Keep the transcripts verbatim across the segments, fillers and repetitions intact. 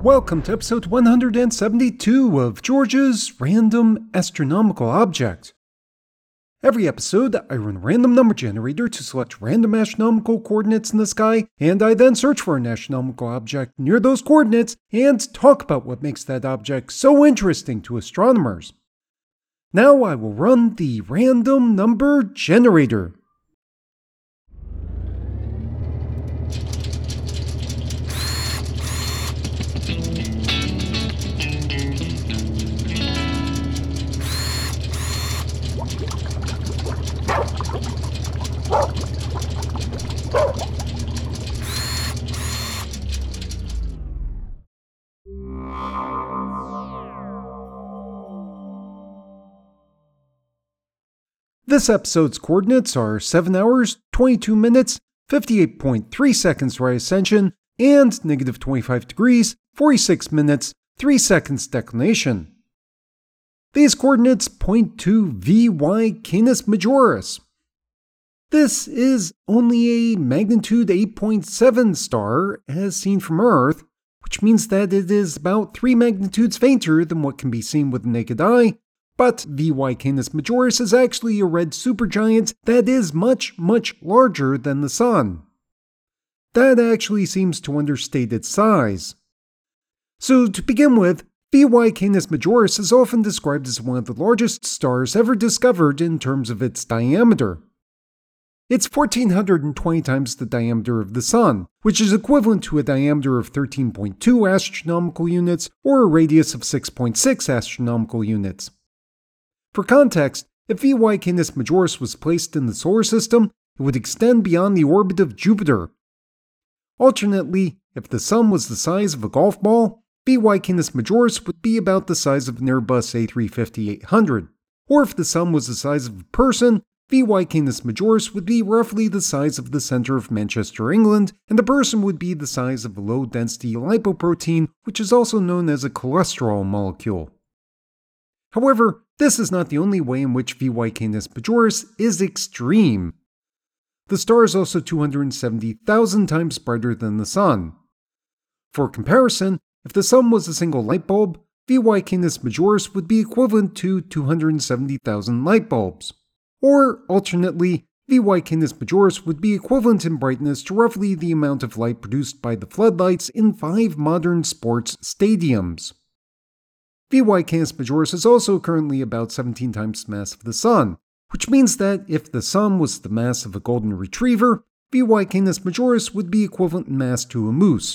Welcome to episode one hundred seventy-two of George's Random Astronomical Object. Every episode, I run a random number generator to select random astronomical coordinates in the sky, and I then search for an astronomical object near those coordinates and talk about what makes that object so interesting to astronomers. Now I will run the random number generator. This episode's coordinates are seven hours, twenty-two minutes, fifty-eight point three seconds right ascension, and negative twenty-five degrees, forty-six minutes, three seconds declination. These coordinates point to V Y Canis Majoris. This is only a magnitude eight point seven star as seen from Earth, which means that it is about three magnitudes fainter than what can be seen with the naked eye. But V Y Canis Majoris is actually a red supergiant that is much, much larger than the Sun. That actually seems to understate its size. So to begin with, V Y Canis Majoris is often described as one of the largest stars ever discovered in terms of its diameter. It's one thousand four hundred twenty times the diameter of the Sun, which is equivalent to a diameter of thirteen point two astronomical units or a radius of six point six astronomical units. For context, if V Y Canis Majoris was placed in the solar system, it would extend beyond the orbit of Jupiter. Alternately, if the Sun was the size of a golf ball, V Y Canis Majoris would be about the size of an Airbus A three fifty eight hundred. Or if the Sun was the size of a person, V Y Canis Majoris would be roughly the size of the centre of Manchester, England, and the person would be the size of a low-density lipoprotein, which is also known as a cholesterol molecule. However, this is not the only way in which V Y Canis Majoris is extreme. The star is also two hundred seventy thousand times brighter than the Sun. For comparison, if the Sun was a single light bulb, V Y Canis Majoris would be equivalent to two hundred seventy thousand light bulbs. Or, alternately, V Y Canis Majoris would be equivalent in brightness to roughly the amount of light produced by the floodlights in five modern sports stadiums. V Y Canis Majoris is also currently about seventeen times the mass of the Sun, which means that if the Sun was the mass of a golden retriever, V Y Canis Majoris would be equivalent in mass to a moose.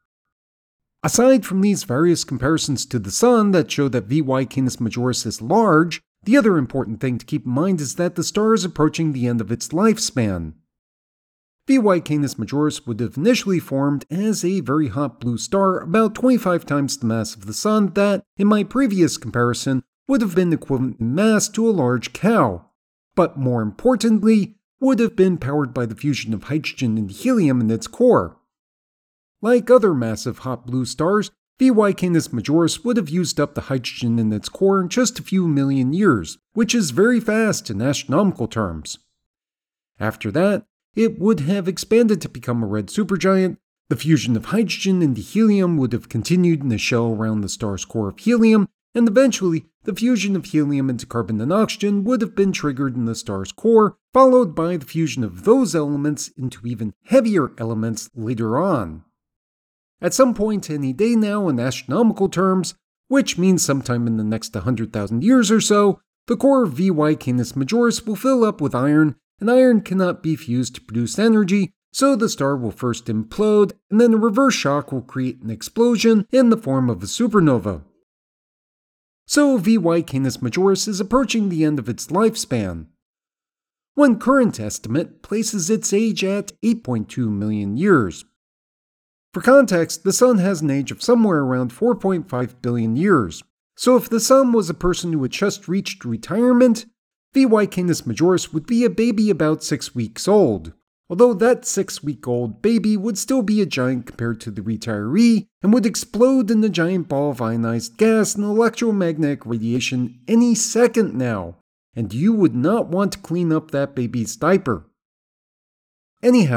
Aside from these various comparisons to the Sun that show that V Y Canis Majoris is large, the other important thing to keep in mind is that the star is approaching the end of its lifespan. V Y Canis Majoris would have initially formed as a very hot blue star about twenty-five times the mass of the Sun that, in my previous comparison, would have been equivalent in mass to a large cow, but more importantly, would have been powered by the fusion of hydrogen and helium in its core. Like other massive hot blue stars, V Y Canis Majoris would have used up the hydrogen in its core in just a few million years, which is very fast in astronomical terms. After that, it would have expanded to become a red supergiant. The fusion of hydrogen into helium would have continued in the shell around the star's core of helium, and eventually, the fusion of helium into carbon and oxygen would have been triggered in the star's core, followed by the fusion of those elements into even heavier elements later on. At some point any day now in astronomical terms, which means sometime in the next one hundred thousand years or so, the core of V Y Canis Majoris will fill up with iron, and iron cannot be fused to produce energy, so the star will first implode, and then a reverse shock will create an explosion in the form of a supernova. So V Y Canis Majoris is approaching the end of its lifespan. One current estimate places its age at eight point two million years. For context, the Sun has an age of somewhere around four point five billion years, so if the Sun was a person who had just reached retirement, V Y Canis Majoris would be a baby about six weeks old, although that six-week-old baby would still be a giant compared to the retiree and would explode in a giant ball of ionized gas and electromagnetic radiation any second now, and you would not want to clean up that baby's diaper. Anyhow,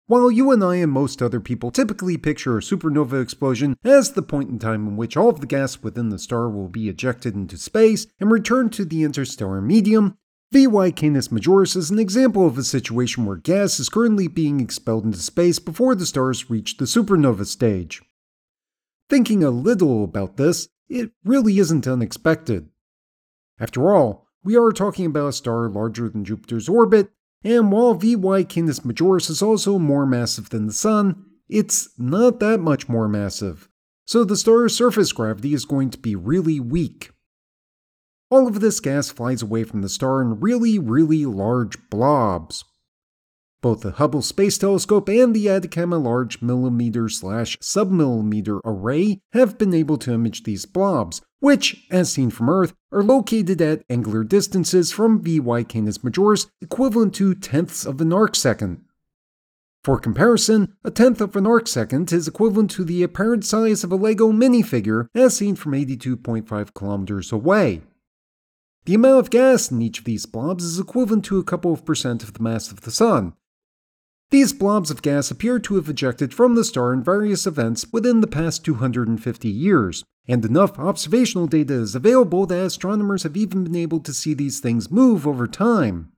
While you and I and most other people typically picture a supernova explosion as the point in time in which all of the gas within the star will be ejected into space and returned to the interstellar medium, V Y Canis Majoris is an example of a situation where gas is currently being expelled into space before the stars reach the supernova stage. Thinking a little about this, it really isn't unexpected. After all, we are talking about a star larger than Jupiter's orbit, and while V Y Canis Majoris is also more massive than the Sun, it's not that much more massive, so the star's surface gravity is going to be really weak. All of this gas flies away from the star in really, really large blobs. Both the Hubble Space Telescope and the Atacama Large Millimeter-slash-Submillimeter Array have been able to image these blobs, which, as seen from Earth, are located at angular distances from V Y Canis Majoris equivalent to tenths of an arcsecond. For comparison, a tenth of an arcsecond is equivalent to the apparent size of a Lego minifigure as seen from eighty-two point five kilometers away. The amount of gas in each of these blobs is equivalent to a couple of percent of the mass of the Sun. These blobs of gas appear to have ejected from the star in various events within the past two hundred fifty years, and enough observational data is available that astronomers have even been able to see these things move over time.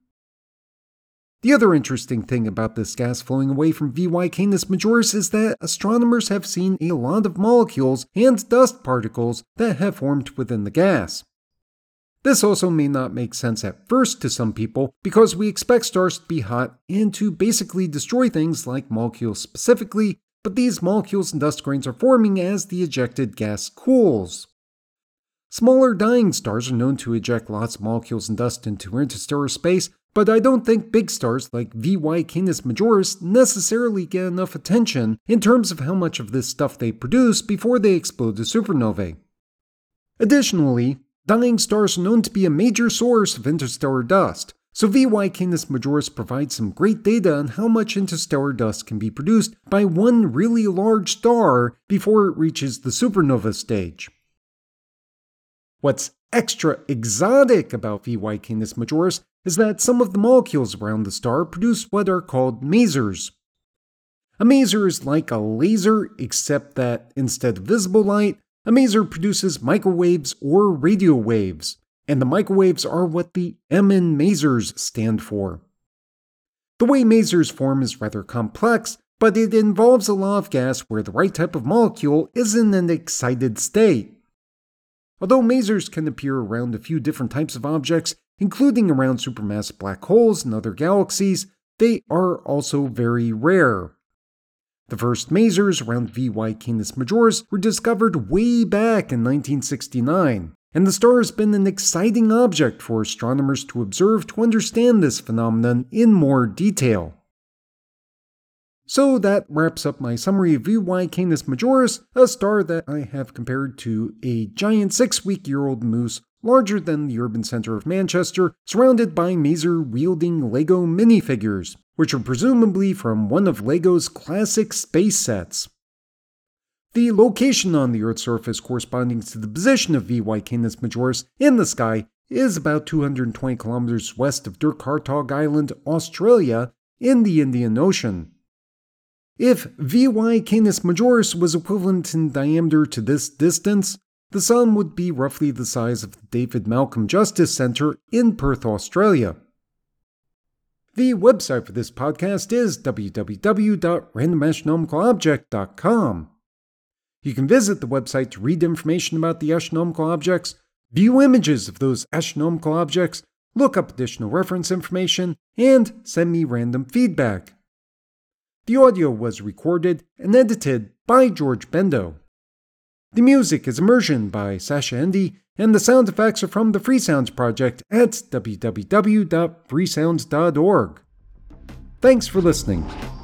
The other interesting thing about this gas flowing away from V Y Canis Majoris is that astronomers have seen a lot of molecules and dust particles that have formed within the gas. This also may not make sense at first to some people because we expect stars to be hot and to basically destroy things like molecules specifically, but these molecules and dust grains are forming as the ejected gas cools. Smaller dying stars are known to eject lots of molecules and dust into interstellar space, but I don't think big stars like V Y Canis Majoris necessarily get enough attention in terms of how much of this stuff they produce before they explode to supernovae. Additionally, dying stars are known to be a major source of interstellar dust, so V Y Canis Majoris provides some great data on how much interstellar dust can be produced by one really large star before it reaches the supernova stage. What's extra exotic about V Y Canis Majoris is that some of the molecules around the star produce what are called masers. A maser is like a laser, except that instead of visible light, a maser produces microwaves or radio waves, and the microwaves are what the M in masers stand for. The way masers form is rather complex, but it involves a lot of gas where the right type of molecule is in an excited state. Although masers can appear around a few different types of objects, including around supermassive black holes and other galaxies, they are also very rare. The first masers around V Y Canis Majoris were discovered way back in nineteen sixty-nine, and the star has been an exciting object for astronomers to observe to understand this phenomenon in more detail. So that wraps up my summary of V Y Canis Majoris, a star that I have compared to a giant six-week-year-old moose larger than the urban centre of Manchester, surrounded by maser-wielding Lego minifigures, which are presumably from one of Lego's classic space sets. The location on the Earth's surface corresponding to the position of V Y Canis Majoris in the sky is about two hundred twenty kilometers west of Dirk Hartog Island, Australia, in the Indian Ocean. If V Y Canis Majoris was equivalent in diameter to this distance, the Sun would be roughly the size of the David Malcolm Justice Centre in Perth, Australia. The website for this podcast is w w w dot random astronomical object dot com. You can visit the website to read information about the astronomical objects, view images of those astronomical objects, look up additional reference information, and send me random feedback. The audio was recorded and edited by George Bendo. The music is Immersion by Sasha Endy, and the sound effects are from the Free Sounds Project at w w w dot free sounds dot org. Thanks for listening.